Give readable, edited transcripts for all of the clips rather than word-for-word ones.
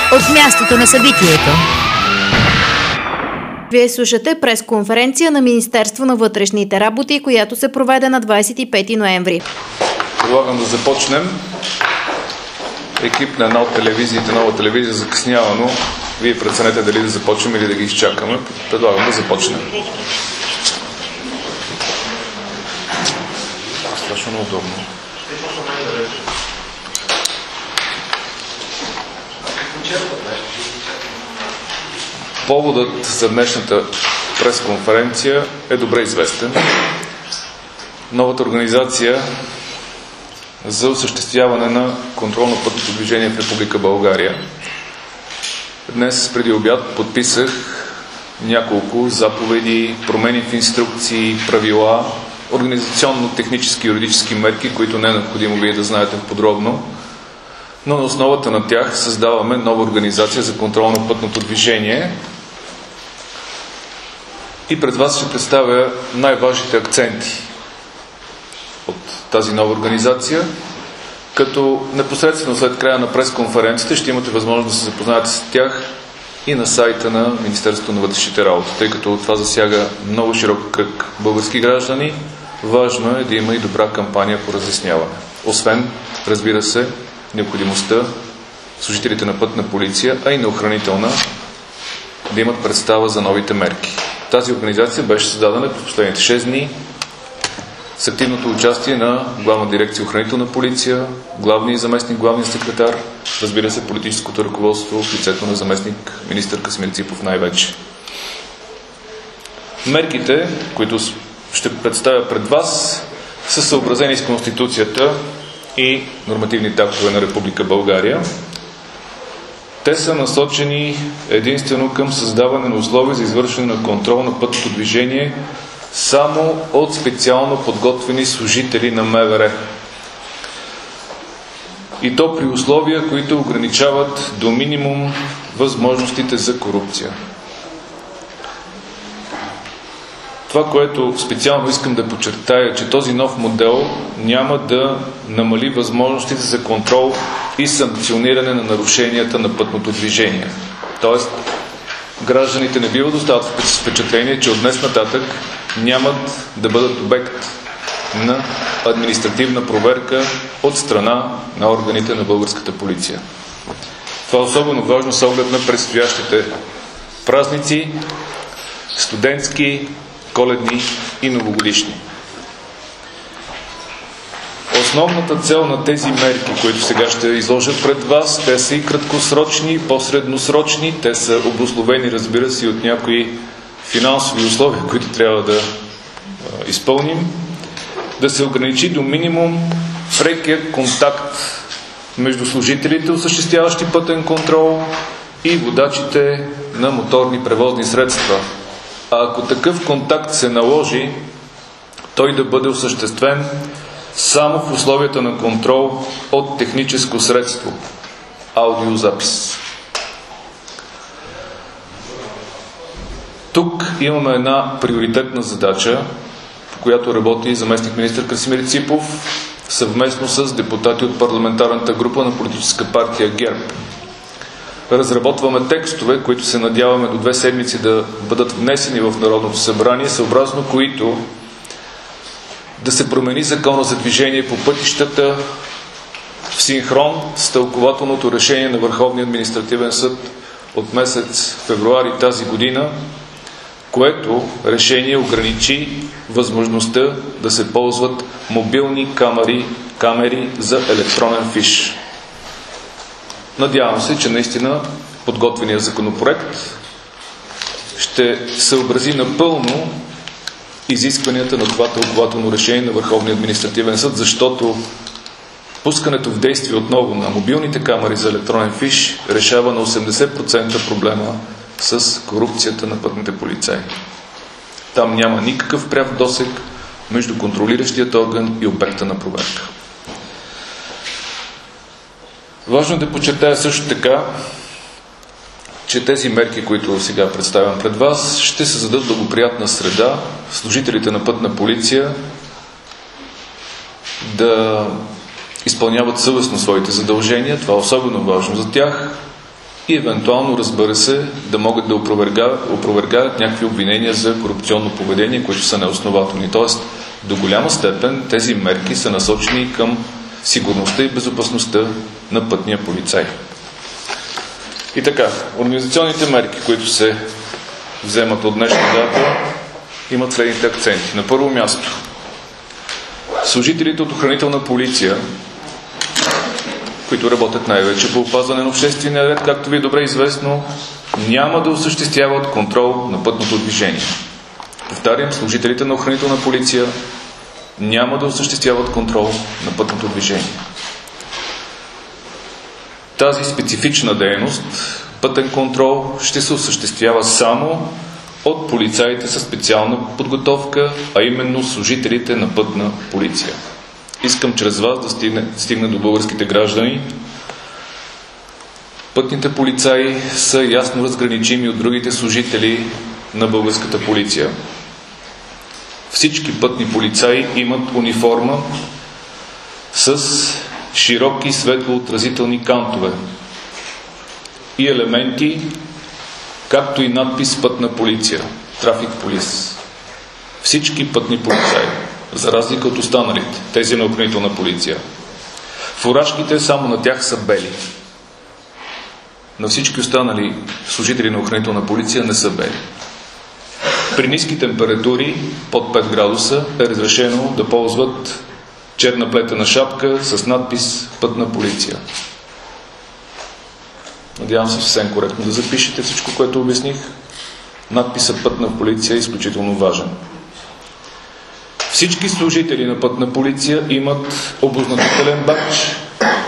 от мястото на събитието. Вие слушате пресконференция на Министерство на вътрешните работи, която се проведе на 25 ноември. Предлагам да започнем. Екип на една от телевизиите, нова телевизия закъснява, но вие преценете дали да започнем или да ги изчакаме. Предлагам да започнем. Страшно неудобно. Поводът за днешната пресконференция е добре известен. Новата организация за осъществяване на контрол на пътното движение в Република България. Днес преди обяд подписах няколко заповеди, промени в инструкции, правила, организационно-технически и юридически мерки, които не е необходимо вие да знаете подробно, но на основата на тях създаваме нова организация за контрол на пътното движение. И пред вас ще представя най-важните акценти от тази нова организация, като непосредствено след края на пресконференцията ще имате възможност да се запознаете с тях и на сайта на Министерството на вътрешните работи, тъй като това засяга много широк кръг български граждани. Важно е да има и добра кампания по разясняване. Освен, разбира се, необходимостта служителите на пътна полиция, а и на охранителна, да имат представа за новите мерки. Тази организация беше създадена през последните 6 дни с активното участие на Главна дирекция охранителна полиция, главния и заместник главния секретар, разбира се, политическото ръководство в лицето на заместник министър Красимир Ципов най-вече. Мерките, които ще представя пред вас, са съобразени с Конституцията и нормативните актове на Република България. Те са насочени единствено към създаване на условия за извършване на контрол на пътното движение само от специално подготвени служители на МВР. И то при условия, които ограничават до минимум възможностите за корупция. Това, което специално искам да подчертая, е, че този нов модел няма да намали възможностите за контрол и санкциониране на нарушенията на пътното движение. Тоест, гражданите не бива да остават с впечатление, че от днес нататък нямат да бъдат обект на административна проверка от страна на органите на българската полиция. Това е особено важно с оглед на предстоящите празници, студентски, коледни и новогодишни. Основната цел на тези мерки, които сега ще изложа пред вас, те са и краткосрочни, и по-средносрочни, те са обусловени, разбира се, от някои финансови условия, които трябва да изпълним, да се ограничи до минимум прекия контакт между служителите, осъществяващи пътен контрол, и водачите на моторни превозни средства. А ако такъв контакт се наложи, той да бъде осъществен само в условията на контрол от техническо средство – аудиозапис. Тук имаме една приоритетна задача, по която работи заместник министър Красимир Ципов, съвместно с депутати от парламентарната група на политическа партия ГЕРБ. Разработваме текстове, които се надяваме до 2 седмици да бъдат внесени в Народното събрание, съобразно които да се промени закона за движение по пътищата в синхрон с тълкувателното решение на Върховния административен съд от месец февруари тази година, което решение ограничи възможността да се ползват мобилни камери за електронен фиш. Надявам се, че наистина подготвеният законопроект ще съобрази напълно изискванията на това тълкувателно решение на Върховния административен съд, защото пускането в действие отново на мобилните камери за електронен фиш решава на 80% проблема с корупцията на пътните полицаи. Там няма никакъв пряк досег между контролиращият орган и обекта на проверка. Важно е да подчертая също така, че тези мерки, които сега представям пред вас, ще създадат благоприятна среда служителите на пътна полиция да изпълняват съвестно своите задължения. Това е особено важно за тях. и евентуално, разбира се, да могат да опровергаят някакви обвинения за корупционно поведение, които са неоснователни. Тоест, до голяма степен тези мерки са насочени към сигурността и безопасността на пътния полицай. И така, организационните мерки, които се вземат от днешна дата, имат следните акценти. На първо място, служителите от охранителна полиция, които работят най-вече по опазване на обществения ред, както ви е добре известно, няма да осъществяват контрол на пътното движение. Повтарям, служителите на охранителна полиция няма да осъществяват контрол на пътното движение. Тази специфична дейност, пътен контрол, ще се осъществява само от полицаите със специална подготовка, а именно служителите на пътна полиция. Искам чрез вас да стигне до българските граждани. Пътните полицаи са ясно разграничими от другите служители на българската полиция. Всички пътни полицаи имат униформа с широки светлоотразителни кантове и елементи, както и надпис "Пътна полиция", "Трафик полис". Всички пътни полицаи, за разлика от останалите, тези на охранителна полиция. Фуражките само на тях са бели. На всички останали служители на охранителна полиция не са бели. При ниски температури, под 5 градуса, е разрешено да ползват черна плетена шапка с надпис "Пътна полиция". Надявам се съвсем коректно да запишете всичко, което обясних. Надписът "Пътна полиция" е изключително важен. Всички служители на пътна полиция имат обозначителен бадж.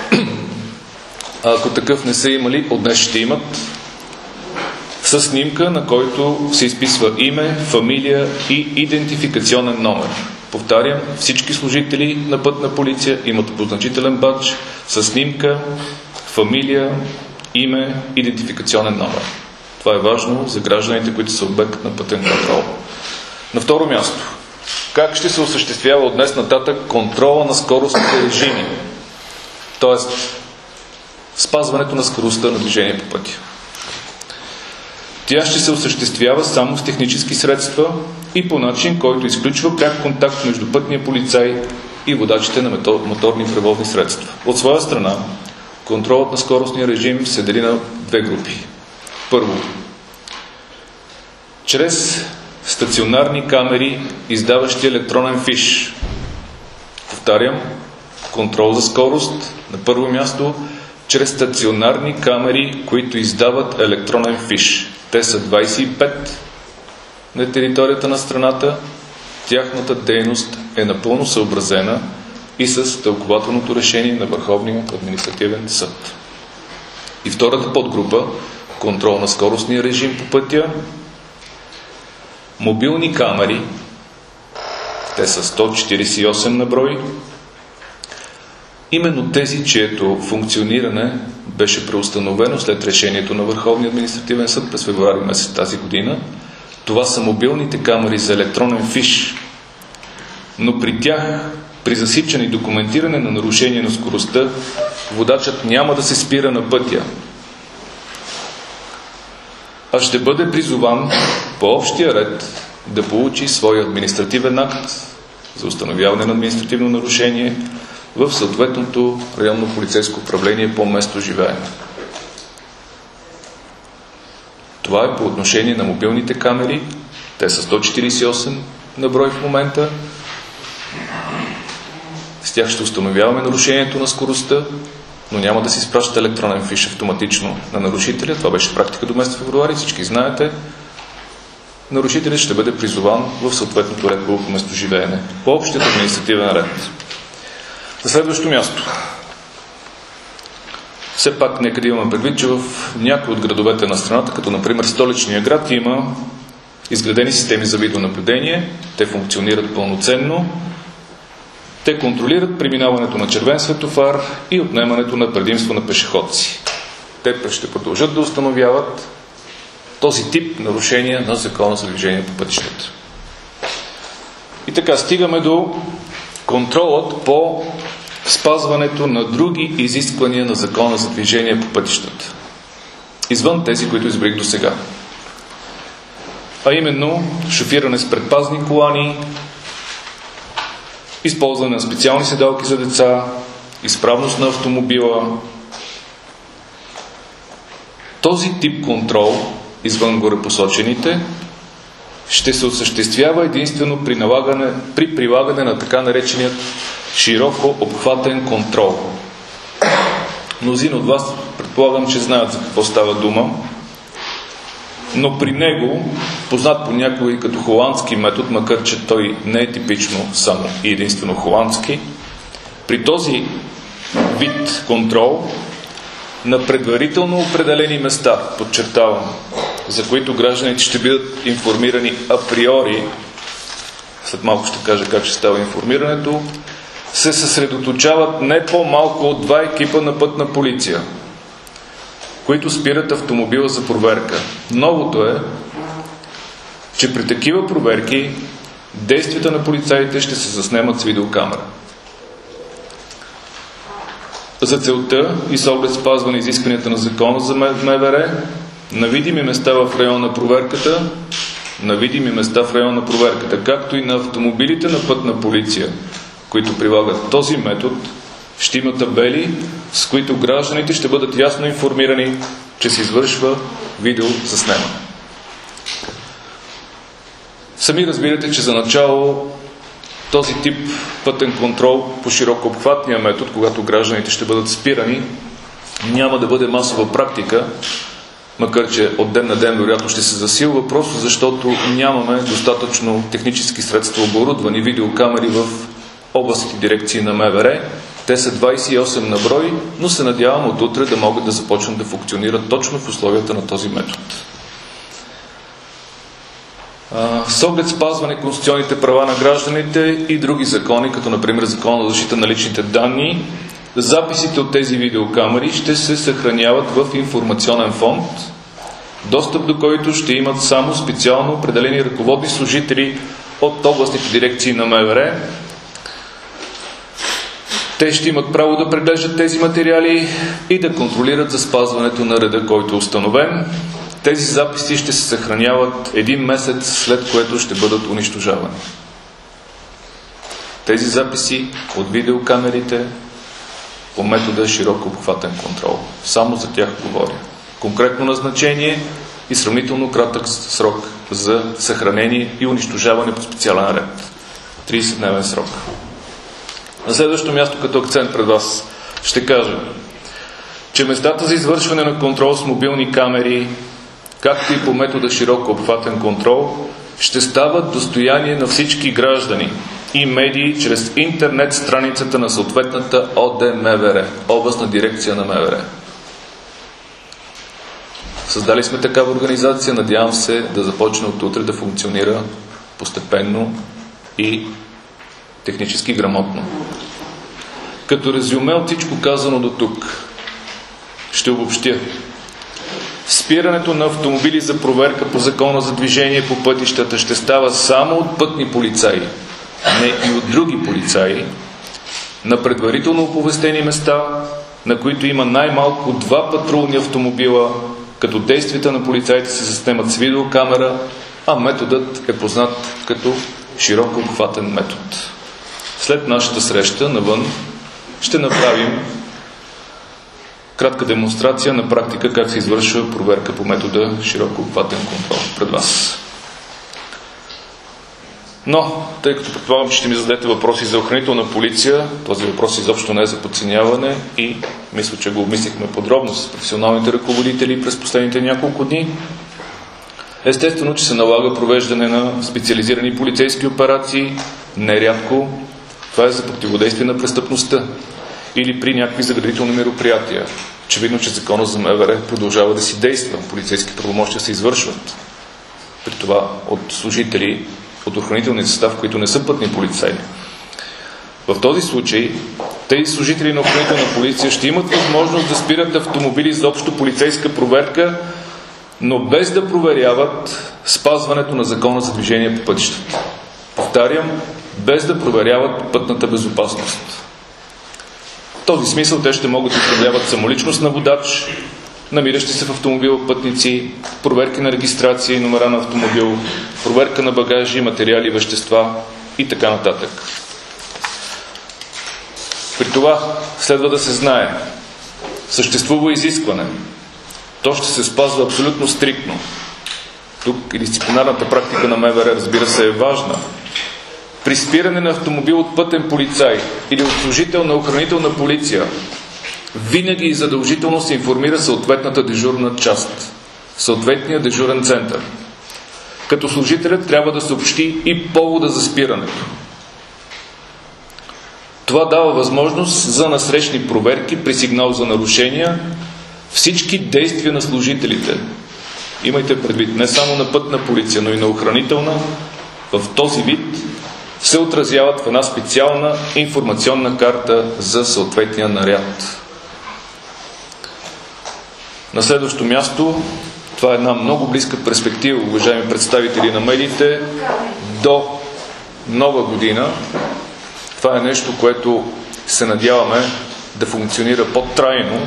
А ако такъв не са имали, от днес ще имат, със снимка, на който се изписва име, фамилия и идентификационен номер. Повтарям, всички служители на пътна полиция имат обозначителен бадж със снимка, фамилия, име, идентификационен номер. Това е важно за гражданите, които са обект на пътен контрол. На второ място, как ще се осъществява от днес нататък контрола на скоростните режими? Тоест, спазването на скоростта на движение по пътя. Тя ще се осъществява само с технически средства и по начин, който изключва пряк контакт между пътния полицай и водачите на моторни превозни средства. От своя страна, контролът на скоростния режим се дели на две групи. Първо, чрез стационарни камери, издаващи електронен фиш. Повтарям, контрол за скорост на първо място чрез стационарни камери, които издават електронен фиш. Те са 25 на територията на страната. Тяхната дейност е напълно съобразена и с тълкувателното решение на Върховния административен съд. И втората подгрупа, контрол на скоростния режим по пътя, мобилни камери, те са 148 на брой, именно тези, чието функциониране беше преустановено след решението на Върховния административен съд през февруари месец тази година. Това са мобилните камери за електронен фиш, но при тях, при засичане и документиране на нарушение на скоростта, водачът няма да се спира на пътя, а ще бъде призован по общия ред да получи своя административен акт за установяване на административно нарушение в съответното районно полицейско управление по место живеене. Това е по отношение на мобилните камери. Те са 148 на брой в момента. С тях ще установяваме нарушението на скоростта, но няма да се изпраща електронен фиш автоматично на нарушителя. Това беше практика до месец февруари, всички знаете. Нарушителят ще бъде призован в съответното ред по местоживеене по общият административен ред. На следващо място. Все пак нека да имаме предвид, че в някои от градовете на страната, като например столичния град, има изградени системи за видеонаблюдение. Те функционират пълноценно. Те контролират преминаването на червен светофар и отнемането на предимство на пешеходци. Те ще продължат да установяват този тип нарушения на Закона за движение по пътищата. И така стигаме до контролът по спазването на други изисквания на Закона за движение по пътищата. извън тези, които избрих до сега. А именно шофиране с предпазни колани, използване на специални седалки за деца, изправност на автомобила. Този тип контрол, извън горепосочените, ще се осъществява единствено при прилагане на така нареченият широко обхватен контрол. Мнозина от вас предполагам, че знаят за какво става дума, но при него, познат по някой като холандски метод, макар че той не е типично само и единствено холандски, при този вид контрол на предварително определени места, подчертавам, за които гражданите ще бъдат информирани априори, след малко ще кажа как ще става информирането, се съсредоточават не по-малко от 2 екипа на пътна полиция, които спират автомобила за проверка. Новото е, че при такива проверки действията на полицаите ще се заснемат с видеокамера. За целта и с оглед спазване изискванията на закона за МВР, на видими места в района на проверката, както и на автомобилите на пътна полиция, които прилагат този метод, ще има табели, с които гражданите ще бъдат ясно информирани, че се извършва видеозаснемане. Сами разбирате, че за начало този тип пътен контрол по широко обхватния метод, когато гражданите ще бъдат спирани, няма да бъде масова практика, макар че от ден на ден вероятно ще се засилва, просто защото нямаме достатъчно технически средства, оборудвани видеокамери в областните дирекции на МВР. Те са 28 на брой, но се надявам от утре да могат да започнат да функционират точно в условията на този метод. С оглед спазване конституционните права на гражданите и други закони, като например Закон за защита на личните данни, записите от тези видеокамери ще се съхраняват в информационен фонд, достъп до който ще имат само специално определени ръководни служители от областните дирекции на МВР. Те ще имат право да преглеждат тези материали и да контролират за спазването на реда, който е установен. Тези записи ще се съхраняват 1 месец, след което ще бъдат унищожавани. Тези записи от видеокамерите по метода широко обхватен контрол. Само за тях говоря. Конкретно назначение и сравнително кратък срок за съхранение и унищожаване по специален ред. 30-дневен срок. На следващото място като акцент пред вас ще кажа, че местата за извършване на контрол с мобилни камери, както и по метода широко обхватен контрол, ще стават достояние на всички граждани и медии чрез интернет страницата на съответната ОДМВР, областна дирекция на МВР. Създали сме такава организация, надявам се да започне от утре да функционира постепенно и технически грамотно. Като резюме от всичко казано до тук, ще обобщя. Спирането на автомобили за проверка по Закона за движение по пътищата ще става само от пътни полицаи, не и от други полицаи, на предварително оповестени места, на които има най-малко 2 патрулни автомобила, като действията на полицаите се заснемат с видеокамера, а методът е познат като широко обхватен метод. След нашата среща навън ще направим кратка демонстрация на практика как се извършва проверка по метода широко обхватен контрол пред вас. Но, тъй като предполагам, че ще ми зададете въпроси за охранителна полиция, този въпрос изобщо не е за подценяване и мисля, че го обмислихме подробно с професионалните ръководители през последните няколко дни. Естествено, че се налага провеждане на специализирани полицейски операции, нерядко. Това е за противодействие на престъпността или при някакви заградителни мероприятия. Очевидно, че закона за МВР продължава да си действа. Полицейски правомощия се извършват. При това от служители от охранителния състав, които не са пътни полицаи. В този случай тези служители на охранителна полиция ще имат възможност да спират автомобили за общо полицейска проверка, но без да проверяват спазването на закона за движение по пътищата. Повтарям, без да проверяват пътната безопасност. В този смисъл те ще могат да управляват самоличност на водач, намиращи се в автомобила пътници, проверки на регистрация и номера на автомобил, проверка на багажи, материали и вещества и така нататък. При това следва да се знае, съществува изискване. То ще се спазва абсолютно стриктно. Тук и дисциплинарната практика на МВР, разбира се, е важна. При спиране на автомобил от пътен полицай или от служител на охранителна полиция, винаги и задължително се информира съответната дежурна част, съответния дежурен център. Като служителят трябва да съобщи и повода за спирането. Това дава възможност за насрещни проверки при сигнал за нарушения. Всички действия на служителите, имайте предвид, не само на пътна полиция, но и на охранителна, в този вид се отразяват в една специална информационна карта за съответния наряд. На следващо място, това е една много близка перспектива, уважаеми представители на медиите, до Нова година. Това е нещо, което се надяваме да функционира по-трайно.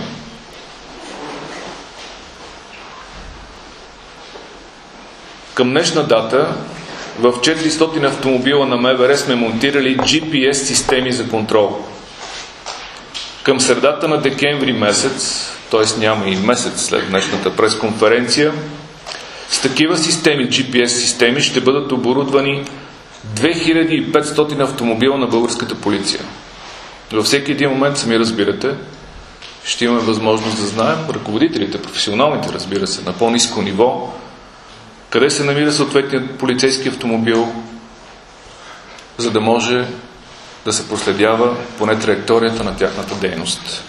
Към днешна дата в 400 автомобила на МВР сме монтирали GPS системи за контрол. Към средата на декември месец, т.е. няма и месец след днешната пресконференция, с такива системи, GPS системи, ще бъдат оборудвани 2500 автомобила на българската полиция. Във всеки един момент, сами разбирате, ще имаме възможност да знаем, ръководителите, професионалните, разбира се, на по-ниско ниво, къде се намира съответният полицейски автомобил, за да може да се проследява поне траекторията на тяхната дейност.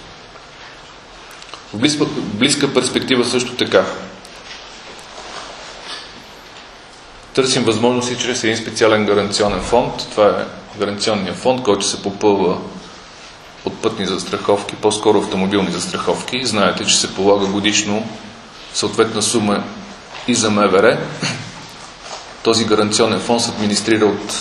В близка перспектива също така търсим възможности чрез един специален гаранционен фонд. Това е гаранционният фонд, който се попълва от пътни застраховки, по-скоро автомобилни застраховки. Знаете, че се полага годишно съответна сума и за МВР. Този гаранционен фонд се администрира от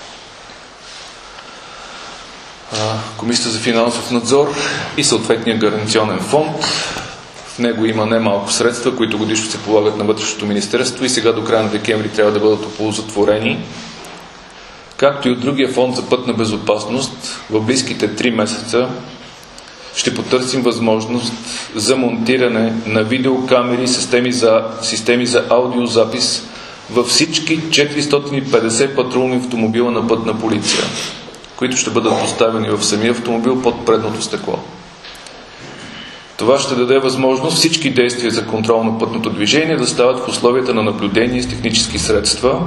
Комисията за финансов надзор и съответния гаранционен фонд. В него има немалко средства, които годишно се полагат на Вътрешното министерство и сега до края на декември трябва да бъдат оползотворени. Както и от другия фонд за пътна безопасност, в близките 3 месеца ще потърсим възможност за монтиране на видеокамери, системи за аудиозапис във всички 450 патрулни автомобила на пътна полиция, които ще бъдат поставени в самия автомобил под предното стекло. Това ще даде възможност всички действия за контрол на пътното движение да стават в условията на наблюдение с технически средства.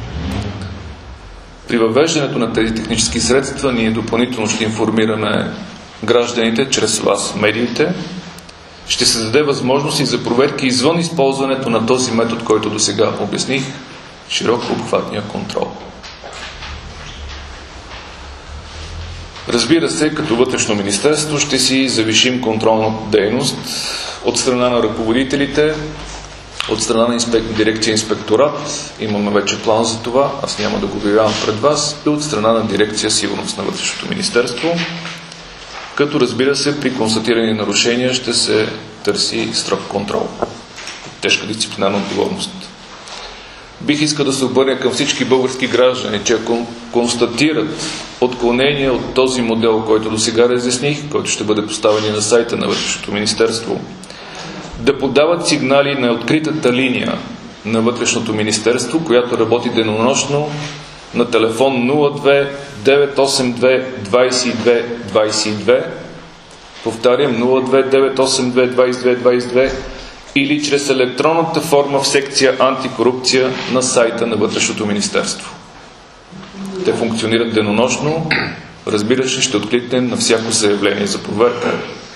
При въвеждането на тези технически средства ние допълнително ще информираме гражданите чрез вас, медиите. Ще се даде възможност и за проверки извън използването на този метод, който до сега обясних, широко обхватния контрол. Разбира се, като Вътрешно министерство ще си завишим контролната дейност от страна на ръководителите, от страна на дирекция инспекторат. Имаме вече план за това, аз няма да го обявявам пред вас, и от страна на дирекция сигурност на Вътрешното министерство. Като разбира се, при констатирани нарушения ще се търси строг контрол. Тежка дисциплинарна отговорност. Бих искал да се обърня към всички български граждани, че ако констатират отклонение от този модел, който до сега разясних, който ще бъде поставен на сайта на Вътрешното министерство, да подават сигнали на откритата линия на Вътрешното министерство, която работи денонощно на телефон 02 982 22 22, повтарям 02 982 22 22, или чрез електронната форма в секция антикорупция на сайта на Вътрешното министерство. Те функционират денонощно, разбира се, ще откликнем на всяко заявление за проверка.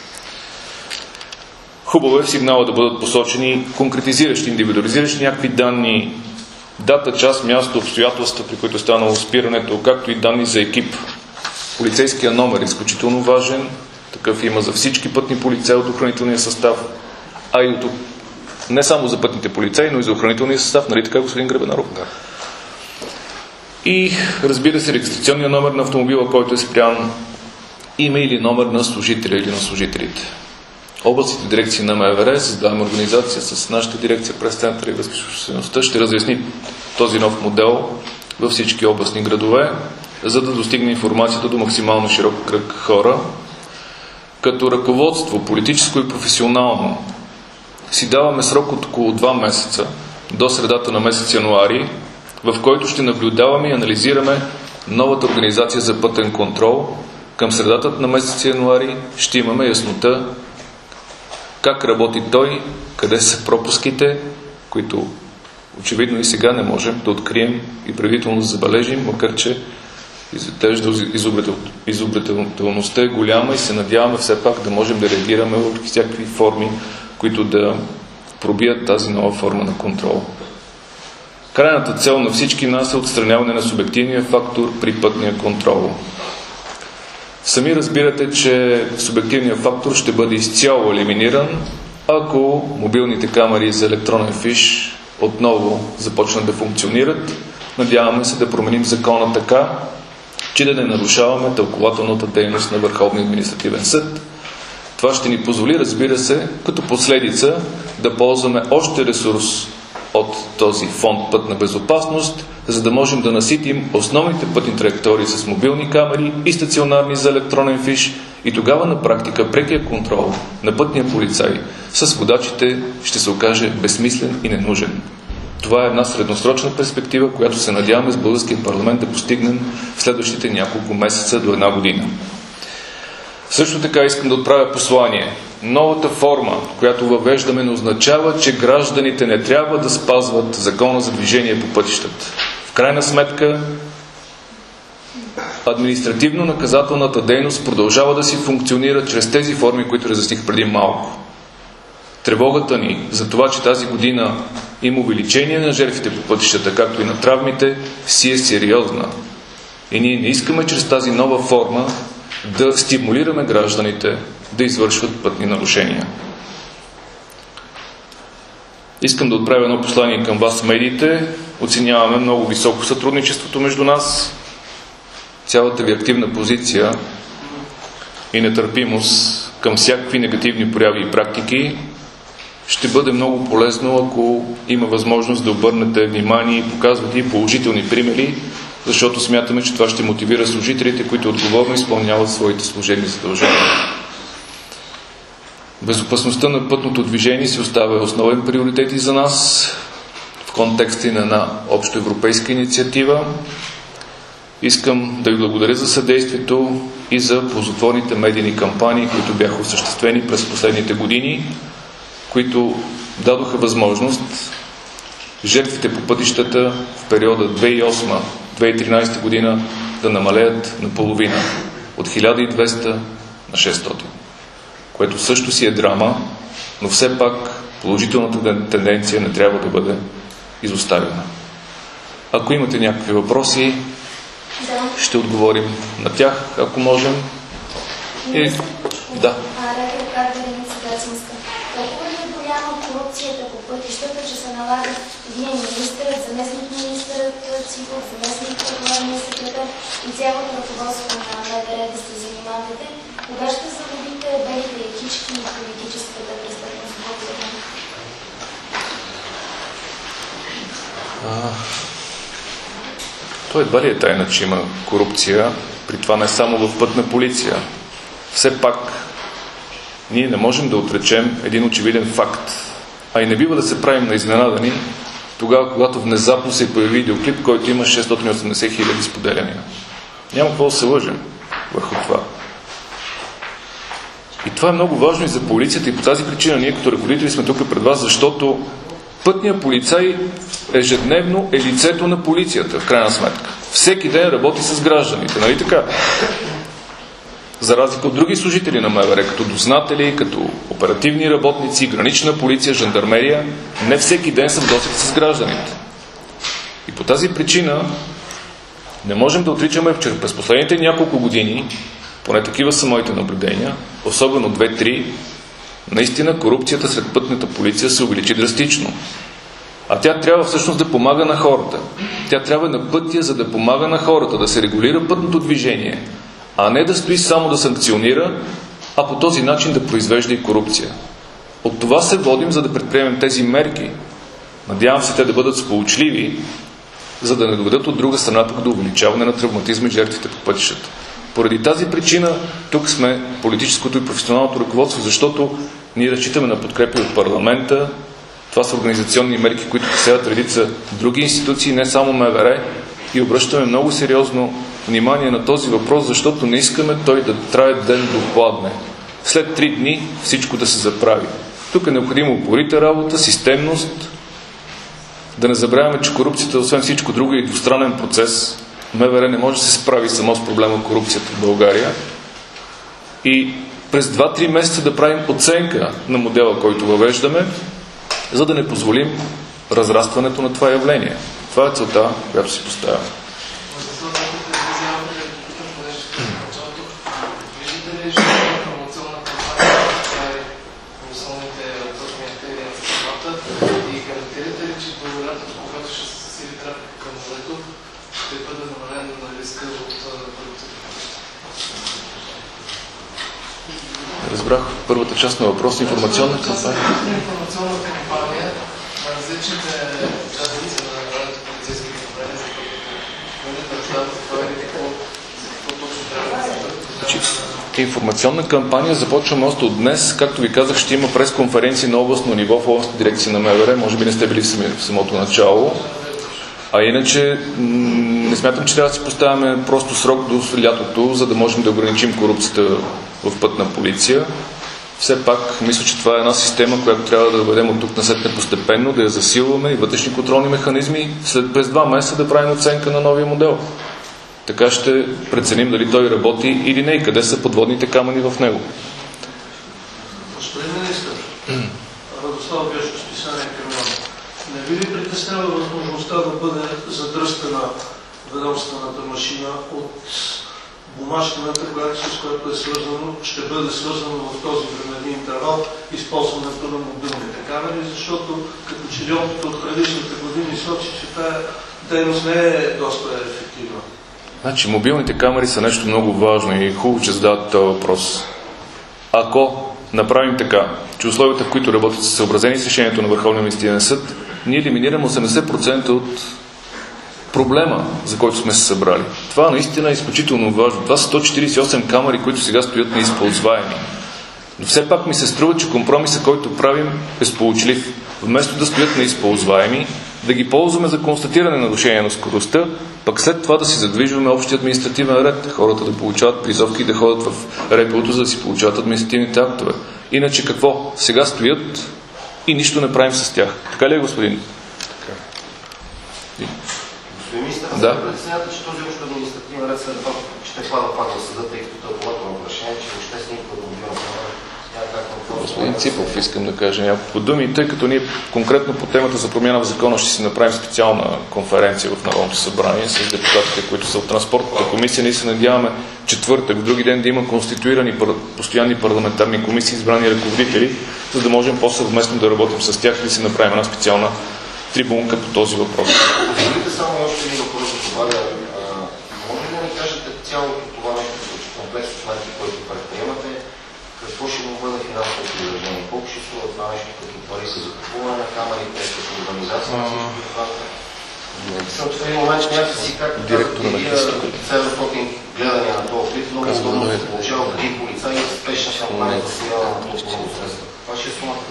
Хубаво е в сигнала да бъдат посочени конкретизиращи, индивидуализиращи някакви данни, дата, час, място, обстоятелства, при които е станало спирането, както и данни за екип. Полицейския номер е изключително важен, такъв има за всички пътни полицаи от охранителния състав, а и не само за пътните полицаи, но и за охранителния състав, нали така, господин Гребенаров? Да. И разбира се, регистрационния номер на автомобила, който е спрян, име или номер на служителя или на служителите. областните дирекции на МВР, създаваме организация с нашата дирекция през Центъра и връзки с обществеността, ще разясни този нов модел във всички областни градове, за да достигне информацията до максимално широк кръг хора. Като ръководство, политическо и професионално, си даваме срок от около 2 месеца до средата на месец януари, в който ще наблюдаваме и анализираме новата организация за пътен контрол. Към средата на месец януари ще имаме яснота как работи той, къде са пропуските, които очевидно и сега не можем да открием и предварително да забележим, макар че изобретателността е голяма и се надяваме все пак да можем да реагираме в всякакви форми, които да пробият тази нова форма на контрол. Крайната цел на всички нас е отстраняване на субективния фактор при пътния контрол. Сами разбирате, че субективният фактор ще бъде изцяло елиминиран, ако мобилните камери за електронен фиш отново започнат да функционират. Надяваме се да променим закона така, че да не нарушаваме тълкувателната дейност на Върховния административен съд. Това ще ни позволи, разбира се, като последица да ползваме още ресурс от този фонд пътна безопасност, за да можем да наситим основните пътни траектории с мобилни камери и стационарни за електронен фиш и тогава на практика прекия контрол на пътния полицай с водачите ще се окаже безсмислен и ненужен. Това е една средносрочна перспектива, която се надяваме с българския парламент да постигнем в следващите няколко месеца до 1 година. Също така искам да отправя послание. Новата форма, която въвеждаме, не означава, че гражданите не трябва да спазват закона за движение по пътищата. В крайна сметка, административно-наказателната дейност продължава да си функционира чрез тези форми, които разясних преди малко. Тревогата ни за това, че тази година има увеличение на жертвите по пътищата, както и на травмите, си е сериозна. И ние не искаме чрез тази нова форма да стимулираме гражданите да извършват пътни нарушения. Искам да отправя едно послание към вас, медиите. Оценяваме много високо сътрудничеството между нас. Цялата ви активна позиция и нетърпимост към всякакви негативни прояви и практики ще бъде много полезно, ако има възможност да обърнете внимание и показвате и положителни примери, защото смятаме, че това ще мотивира служителите, които отговорно изпълняват своите служебни задължения. Безопасността на пътното движение се оставя основен приоритет и за нас в контекста и на една общоевропейска инициатива. Искам да ви благодаря за съдействието и за ползотворните медийни кампании, които бяха осъществени през последните години, които дадоха възможност жертвите по пътищата в периода 2008-2013 година да намалеят наполовина от 1200 на 600, което също си е драма, но все пак положителната тенденция не трябва да бъде изоставена. Ако имате някакви въпроси, ще отговорим на тях, ако можем. И... Да. Толкова ли е голяма корупцията по пътищата, че се налага вие министърът, заместник-министърът Ципов, заместник-главния секретар и цялото ръководство на МВР да се занимавате? Кога ще загубите белите ятички и политическата престъпност? То едва ли е тайна, че има корупция, при това не само в пътна полиция. Все пак ние не можем да отречем един очевиден факт. А и не бива да се правим на изненадани тогава, когато внезапно се появи видеоклип, който има 680 000 споделяния. Няма какво да се лъжем върху това. И това е много важно и за полицията, и по тази причина ние като ръководители сме тук пред вас, защото пътният полицай ежедневно е лицето на полицията, в крайна сметка. Всеки ден работи с гражданите, нали така? За разлика от други служители на МВР, като дознатели, като оперативни работници, гранична полиция, жандармерия, не всеки ден са в досег с гражданите. И по тази причина не можем да отричаме, че през последните няколко години, поне такива са моите наблюдения, особено 2-3, наистина корупцията сред пътната полиция се увеличи драстично. А тя трябва всъщност да помага на хората. Тя трябва на пътя, за да помага на хората, да се регулира пътното движение, а не да стои само да санкционира а по този начин да произвежда и корупция. От това се водим, за да предприемем тези мерки. Надявам се те да бъдат сполучливи, за да не доведат от друга страна пък до увеличаване на травматизма и жертвите по пътищата. Поради тази причина тук сме политическото и професионалното ръководство, защото ние разчитаме на подкрепи от парламента. Това са организационни мерки, които касаят редица други институции, не само МВР, и обръщаме много сериозно внимание на този въпрос, защото не искаме той да трае ден до хладне. След 3 дни всичко да се заправи. Тук е необходимо упорита работа, системност. Да не забравяме, че корупцията, освен всичко друго, е и двустранен процес. МВР не може да се справи само с проблема корупцията в България. И през 2-3 месеца да правим оценка на модела, който въвеждаме, за да не позволим разрастването на това явление. Това е целта, която си поставяме. Разбрах първата част на въпроса. Информационна кампания. Информационна кампания на различните участници на народните полицейски управления, за какво точно трябва да се. Информационна кампания започваме още от днес. Както ви казах, ще има пресконференции на областно ниво в областната дирекция на МВР. Може би не сте били в самото начало. А иначе не смятам, че трябва да си поставяме просто срок до лятото, за да можем да ограничим корупцията в пътна полиция. Все пак, мисля, че това е една система, която трябва да въведем от тук насетне постепенно, да я засилваме и вътрешни контролни механизми, след през 2 месеца да правим оценка на новия модел. Така ще преценим дали той работи или не и къде са подводните камъни в него. Господин министър, Радослав беше списание камион. Не ви ли притеснява възможността да бъде задръстена ведомствената машина от бумажкината, с която е свързано, ще бъде свързано в този времеви интервал използването на мобилните камери, защото като че ли опит от предишните години сочи, че тази дейност не е доста ефективна. Значи, мобилните камери са нещо много важно и хубаво, че задават този въпрос. Ако направим така, че условията, в които работят, са съобразени с решението на Върховния административен съд, ние елиминираме 80% от проблема, за който сме се събрали. Това наистина е изключително важно. Това са 148 камери, които сега стоят неизползваеми. Но все пак ми се струва, че компромисът, който правим, е сполучлив. Вместо да стоят неизползваеми, да ги ползваме за констатиране на нарушение на скоростта, пък след това да си задвижваме общия административен ред. Хората да получават призовки и да ходят в РПУ-то, за да си получават административните актове. Иначе какво? Сега стоят и нищо не правим с тях. Така ли е, господин? Така. Господин министър, да. Смятате, че този общ административен ред след това ще пада пак в съда, тъй като е положено решение, че въобще с никаква мобилна камера. Господин Ципов, искам да кажа няколко думи, тъй като ние конкретно по темата за промяна в закона ще си направим специална конференция в Народното събрание с депутатите, които са от транспортната комисия. Ние се надяваме четвъртък, в други ден да има конституирани постоянни парламентарни комисии, избрани ръководители, за да можем по-съвместно да работим с тях и да си направим една специална трибунка по този въпрос. Позволите само още един въпрос да добавя. Може ли да ни кажете цялото това нещо, комплекс от мерки, който предприемате? Какво ще му бъде финансовото изражение? Колко ще струва това нещо като пари за закупуване на камерите, като организация на всичко това? Защото в един момент някакси, както казвате, 700 гледания на този клип, много трудно се получава един полицай и спешна кампания за сега на толкова средства. Това ще е сумата.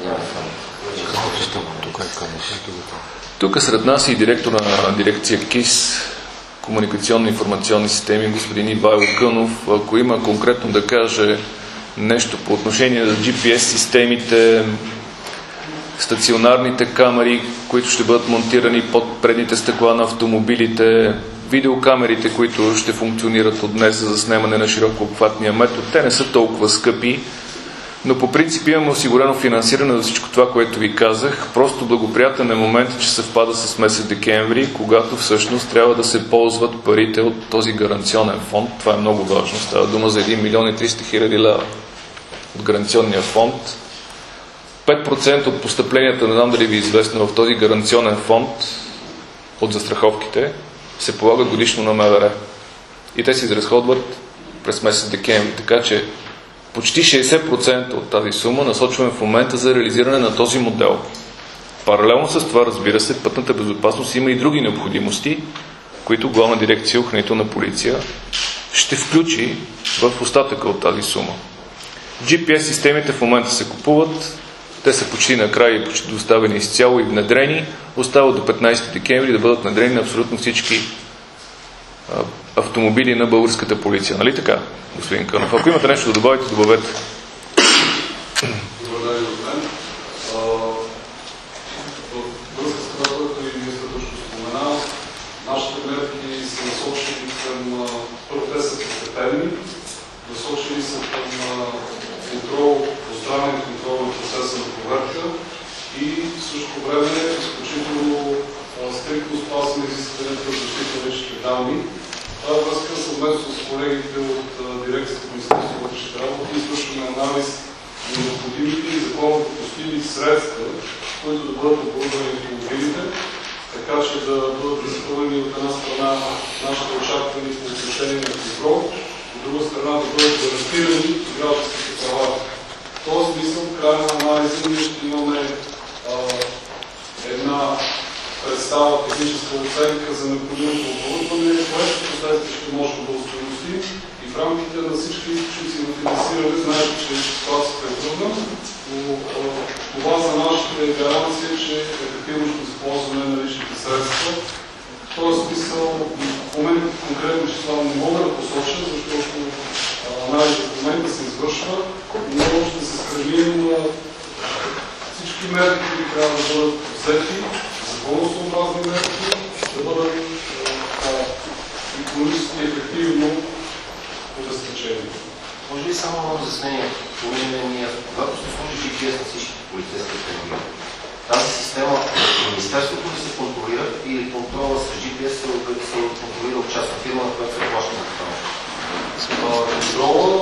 Тук сред нас е и директор на дирекция КИС, комуникационни и информационни системи, господин Ивайло Кънов. Ако има конкретно да каже нещо по отношение на GPS системите, стационарните камери, които ще бъдат монтирани под предните стъкла на автомобилите, видеокамерите, които ще функционират от днес за заснемане на широко обхватния метод. Те не са толкова скъпи, но по принцип имаме осигурено финансиране за всичко това, което ви казах. Просто благоприятен е момент, че съвпада с месец декември, когато всъщност трябва да се ползват парите от този гаранционен фонд. Това е много важно. Става дума за 1 милион и 300 хиляди лева от гаранционния фонд. 5% от постъпленията, не знам дали ви е известно, в този гаранционен фонд от застраховките се полагат годишно на МВР. И те се изразходват през месец декември. Така че Почти 60% от тази сума насочваме в момента за реализиране на този модел. Паралелно с това, разбира се, пътната безопасност има и други необходимости, които Главна дирекция Охранителна полиция ще включи в остатъка от тази сума. GPS системите в момента се купуват, те са почти накрая и почти доставени изцяло и внедрени. Остава до 15 декември да бъдат внедрени на абсолютно всички автомобили на българската полиция. Нали така, господин Кънов? Ако имате нещо да добавите, добавете. Добър ден, господин. Във връзка с това, което и министър точно спомена, нашите мерки са насочени към първо, те са постепенни, насочени са към контрол, поздравен контрол на процеса на проверка и в същото време изключително стриктно спазване изискването за защита на личните данни. Това е връзка съвместно с колегите от дирекцията на Министерството на вътрешните работи извършваме анализ на необходимите и законно допустими средства, които да бъдат оборудвани автомобилите, така че да бъдат изпълнени от една страна нашите очаквания по отношение на контрол, от друга страна да бъдат гарантирани гражданските права. В този смисъл, в края на анализа ние ще имаме една представа, техническа оценка за необходимото оборудване, което последствие ще може да устойности и в рамките на всички източници на финансиране, знаете, че ситуацията е трудна, но това за нашата е гаранция, че ефективно ще използване на личните средства. В този смисъл, в момента конкретно числа не мога да посоча, защото анализът в момента се извършва, но ще се стремим на всички мерки, които трябва да бъдат взети, законосъобразни мерки, да бъдат икономически ефективно обезпечени. Може ли само едно разяснение? Когато се сложи GPS на всички полицейски автомобили, тази система Министерството ли се контролира или контрола с GPS се контролира от частна фирма, на която се плаща на това? Контрола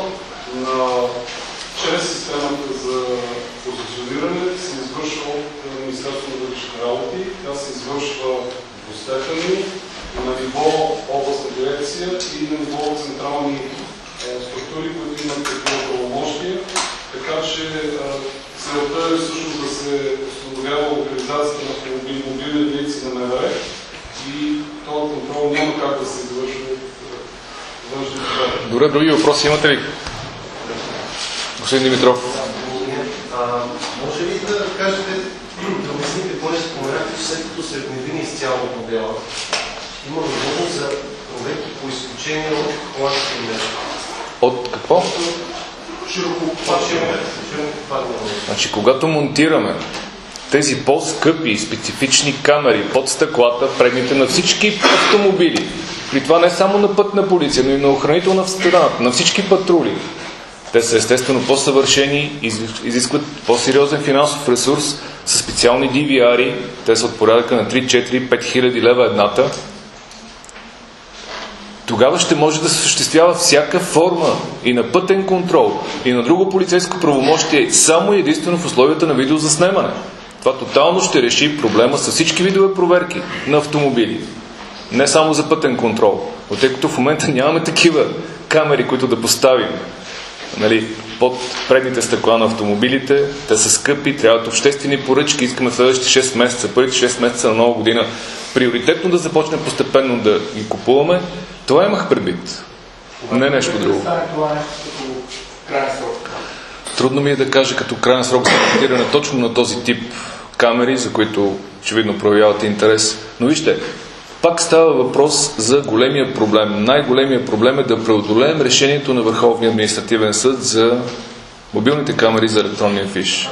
чрез системата за позициониране се извършва от Министерството на вътрешните работи. Тя се извършва двустепенно на ниво областна дирекция и на ниво централни структури, които имат такива правомощия. Така че целта е всъщност да се установява локализацията на мобилни единици на МВР и този контрол няма как да се извършва от външни проверки. Добре, други въпроси имате ли? Господин Димитров. Може ли да кажете, да обясните, поне споменахте, че след като се внедри изцяло от модела, има възможност за проверки по изключение от холандските мерки? От какво? Широкопатни мерки. Значи, когато монтираме тези по-скъпи специфични камери под стъклата, предните на всички автомобили, при това не само на пътна полиция, но и на охранителна страната, на всички патрули, те са естествено по-съвършени, изискват по-сериозен финансов ресурс, с специални DVR-и, те са от порядъка на 3, 4, 5 хиляди лева едната. Тогава ще може да се осъществява всяка форма и на пътен контрол, и на друго полицейско правомощие, само и единствено в условията на видеозаснемане. Това тотално ще реши проблема с всички видове проверки на автомобили. Не само за пътен контрол, но тъй като в момента нямаме такива камери, които да поставим под предните стъкла на автомобилите, те са скъпи, трябват обществени поръчки, искаме в следващите 6 месеца, първите 6 месеца на нова година приоритетно да започнем постепенно да ги купуваме. Това имах предвид. Не нещо друго. Трудно ми е да кажа като крайен срок за монтиране точно на този тип камери, за които очевидно проявявате интерес. Но вижте, пак става въпрос за големия проблем. Най-големия проблем е да преодолеем решението на Върховния административен съд за мобилните камери за електронния фиш.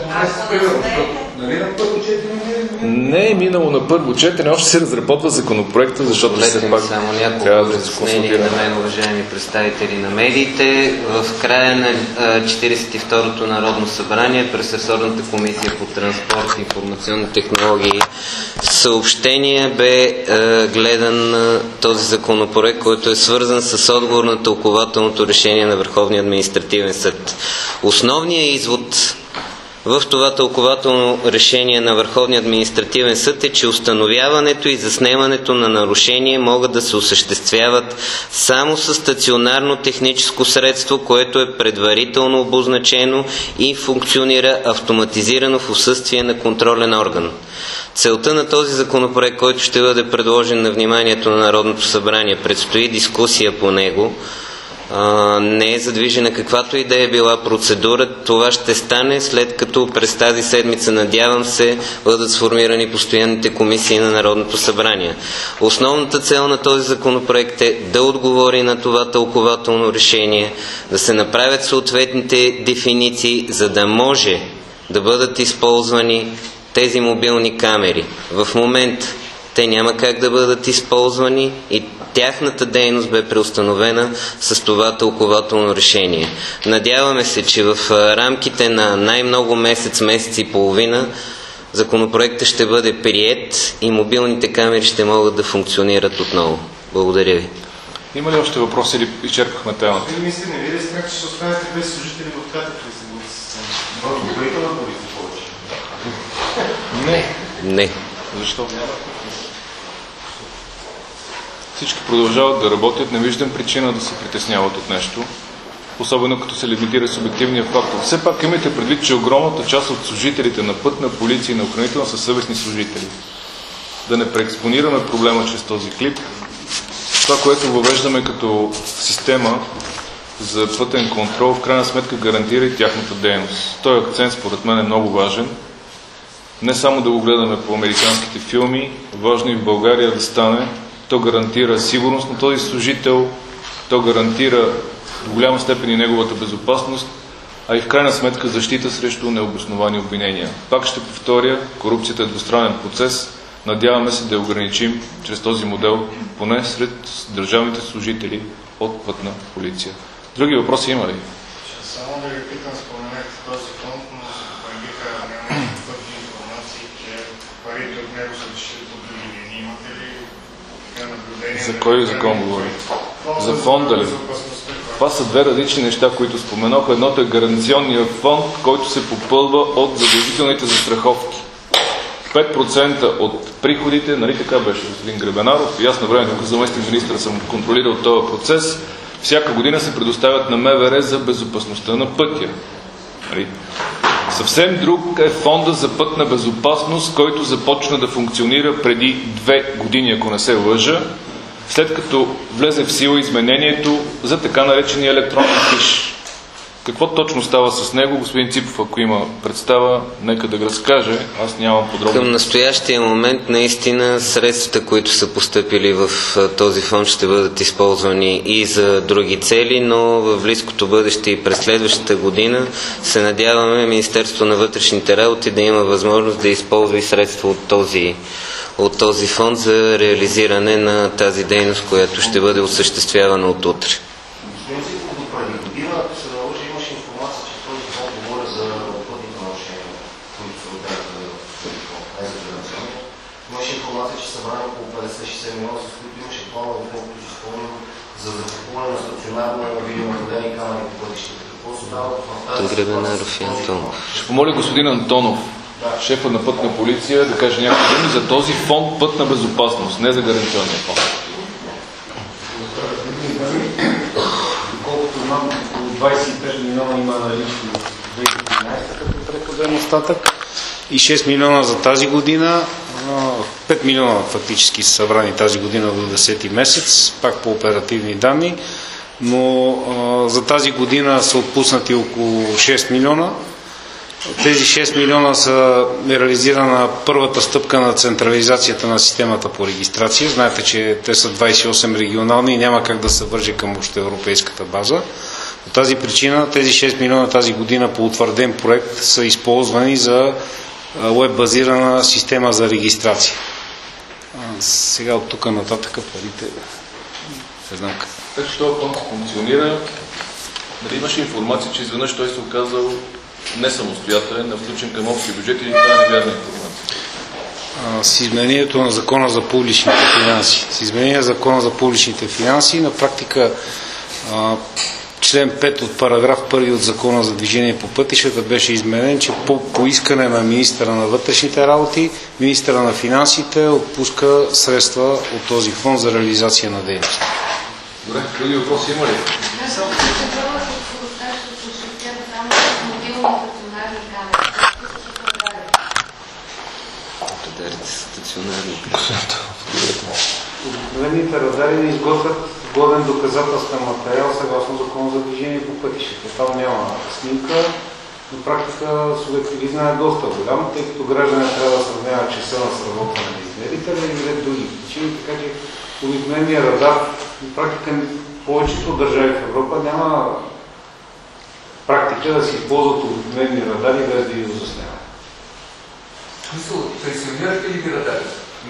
Не е минало на първо четене, още се разработва законопроекта, защото все пак трябва да се консултира. На мен, уважаеми представители на медиите, в края на 42-то Народно събрание през ресорната комисия по транспорт, информационни технологии, съобщения бе гледан този законопроект, който е свързан с отговор на тълкувателното решение на Върховния административен съд. Основният извод в това тълкувателно решение на Върховния административен съд е, че установяването и заснемането на нарушение могат да се осъществяват само с стационарно техническо средство, което е предварително обозначено и функционира автоматизирано в отсъствие на контролен орган. Целта на този законопроект, който ще бъде предложен на вниманието на Народното събрание, предстои дискусия по него, не е задвижена каквато и да е била процедура. Това ще стане след като през тази седмица, надявам се, бъдат сформирани постоянните комисии на Народното събрание. Основната цел на този законопроект е да отговори на това тълкувателно решение, да се направят съответните дефиниции, за да може да бъдат използвани тези мобилни камери. В момента те няма как да бъдат използвани и тяхната дейност бе преустановена с това тълкувателно решение. Надяваме се, че в рамките на най-много месец и половина законопроектът ще бъде приет и мобилните камери ще могат да функционират отново. Благодаря ви. Има ли още въпроси или изчерпахме темата? Вие мисля, не ви ли страх, че ще останете без служители в КТП и се допълнителна полиция повече? Не. Защо? Всички продължават да работят, не виждам причина да се притесняват от нещо, особено като се лимитира субективния фактор. Все пак имайте предвид, че огромната част от служителите на пътна полиция и на охранителна са съвестни служители. Да не преекспонираме проблема чрез този клип. Това, което въвеждаме като система за пътен контрол, в крайна сметка гарантира и тяхната дейност. Този акцент според мен е много важен. Не само да го гледаме по американските филми, важно и в България да стане. То гарантира сигурност на този служител, то гарантира в голяма степен и неговата безопасност, а и в крайна сметка защита срещу необосновани обвинения. Пак ще повторя, корупцията е двустранен процес. Надяваме се да я ограничим чрез този модел, поне сред държавните служители от пътна полиция. Други въпроси има ли? Само да ви питам, споменахте този фонд, но се появиха някакви информации, че парите от него са дошли по други линии. Имате ли наблюдение? За кой закон говори? За фонда ли? Това са две различни неща, които споменах. Едното е гаранционния фонд, който се попълва от задължителните застраховки. 5% от приходите, нали така беше господин Гребенаров, и аз на времето като заместник министър съм контролирал този процес, всяка година се предоставят на МВР за безопасността на пътя. Нали? Съвсем друг е фонда за пътна безопасност, който започна да функционира преди 2 години, ако не се лъжа, след като влезе в сила изменението за така наречения електронен фиш. Какво точно става с него? Господин Ципов, ако има представа, нека да го разкаже. Аз нямам подробно. Към настоящия момент наистина средствата, които са постъпили в този фонд, ще бъдат използвани и за други цели, но в близкото бъдеще и през следващата година се надяваме Министерството на вътрешните работи да има възможност да използва и средства от този фонд за реализиране на тази дейност, която ще бъде осъществявана от утре. Гребенаров и Антонов. Ще помоля господин Антонов, шефа на пътна полиция, да каже някакви думи за този фонд пътна безопасност, не за гаранционния фонд. Доколкото знам, около 25 милиона има налични в 2013 като преходен остатък и 6 милиона за тази година. 5 милиона фактически са събрани тази година до 10 месец, пак по оперативни данни, но за тази година са отпуснати около 6 милиона. Тези 6 милиона са реализирана първата стъпка на централизацията на системата по регистрация. Знаете, че те са 28 регионални и няма как да се върже към общоевропейската база. По тази причина тези 6 милиона тази година по утвърден проект са използвани за уеб-базирана система за регистрация. Сега от тук нататък парите не знам как. Така че този фонд функционира. Дали имаш информация, че изведнъж той се оказал не самостоятелен, а включен към общия бюджет или това е невярна информация? С изменението на закона за публичните финанси. С изменение на закона за публичните финанси на практика член 5 от параграф 1 от Закона за движение по пътищата беше изменен, че по искане на министъра на вътрешните работи, министъра на финансите отпуска средства от този фонд за реализация на дейност. Добре, други въпроси има ли? Обикновените радари не изготвят годен доказателствен материал съгласно Закона за движение по пътищата. Там няма снимка. На практика субективизма е доста голям, тъй като граждане трябва да сравнява часа на сработване на измерителя и ред други причини, така че обикновения радар, на практика повечето държави в Европа няма практика да се използват обикновени радари без да ги заснемат. Смисъл, пенсионирате ли ги радари?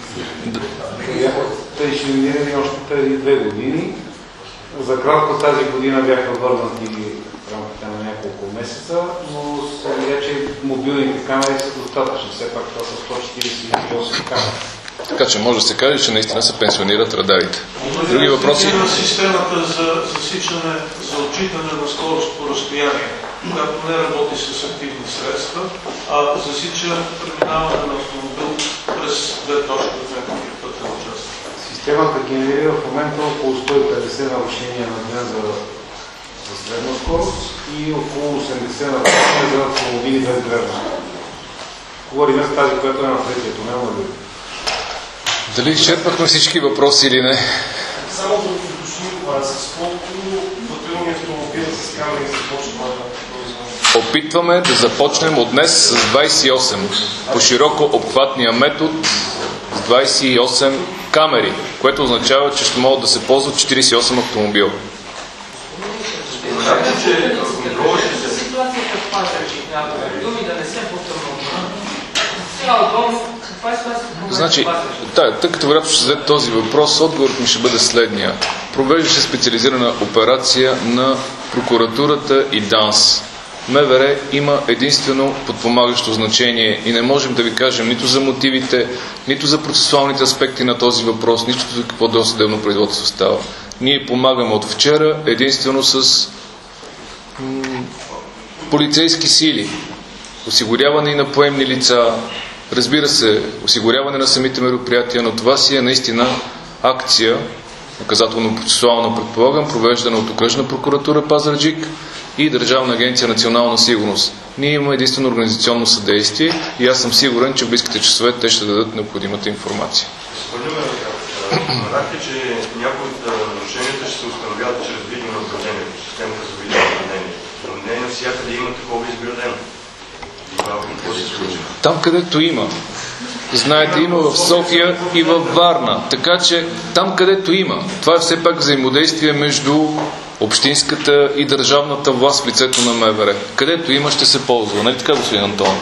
Пенсионирани още преди 2 години. За кратко тази година бяха върнати в рамките на няколко месеца, но сега, че мобилните камери са достатъчни. Все пак това са 148 камери. Така че може да се каже, че наистина се пенсионират радарите. Други въпроси? Има системата за засичане, за отчитане на скорост по разстояние, която не работи с активни средства, а засича преминаване на автомобил през 2 точки от някакъв пътен участък. Системата генерира в момента около 150 нарушения на ден за средна скорост и около 80 нарушения за автомобили без граждани. Говорим за тази, която е на третия тунел. Дали изчерпахме всички въпроси или не? Само да уточним това, с колко патрулни автомобила с камери започва да Опитваме да започнем от днес с 28 по широко обхватния метод с 28 камери, което означава, че ще могат да се ползват 48 автомобила. Значи, тъй като вероятно ще зададе този въпрос, отговорът ми ще бъде следния. Провеждаше специализирана операция на прокуратурата и ДАНС. МВР има единствено подпомагащо значение и не можем да ви кажем нито за мотивите, нито за процесуалните аспекти на този въпрос, нито за какво досъдебно производство става. Ние помагаме от вчера единствено с полицейски сили, осигуряване и на поемни лица, разбира се, осигуряване на самите мероприятия, но това си е наистина акция, наказателно-процесуална предполагам, провеждана от Окръжна прокуратура Пазарджик и Държавна агенция национална сигурност. Ние имаме единствено организационно съдействие и аз съм сигурен, че в близките часове те ще дадат необходимата информация. Споменахте, че някои от нарушенията ще се установяват чрез видеонаблюдение, системата за видеонаблюдение, но не навсякъде има такова изградено. Там, където има. Знаете, има в София и във Варна. Така че там, където има. Това е все пак взаимодействие между общинската и държавната власт в лицето на МВР. Където има, ще се ползва. Нали така, господин Антон?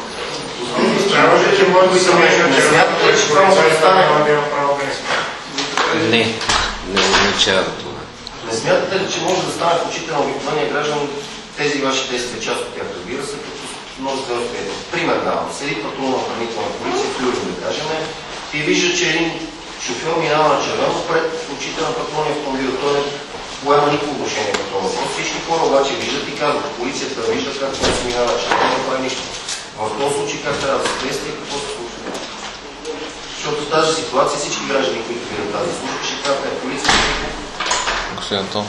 Не означава това. Не смятате ли, че може да стане в очите на обикновения граждан тези ваши действия, част от тях, разбира се, като множество разприятия? Пример давам. Седи патрулна охранителна полиция в Люрин, да кажем, и вижда, че един шофьор минава на червено пред очите на патрулния автомобил. Той не поема никакво отношение към това въпрос. Всички хора обаче виждат и казват, полицията вижда как това се минава на червено, не прави нищо. В този случай как трябва да се действа и какво се случва? Защото в тази ситуация всички граждани, които видят тази служба, ще кажат, полицията. Господин Антон.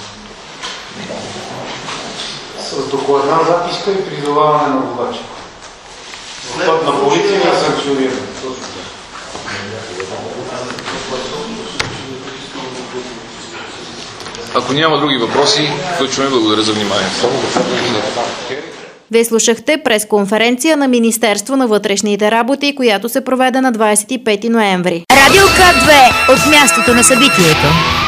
С докладна записка и призоваване на водача. Път на полиция не санкционира. Ако няма други въпроси, включваме. Благодаря за вниманието. Вие слушахте пресконференция на Министерство на вътрешните работи, която се проведе на 25 ноември. Радио К2 от мястото на събитието.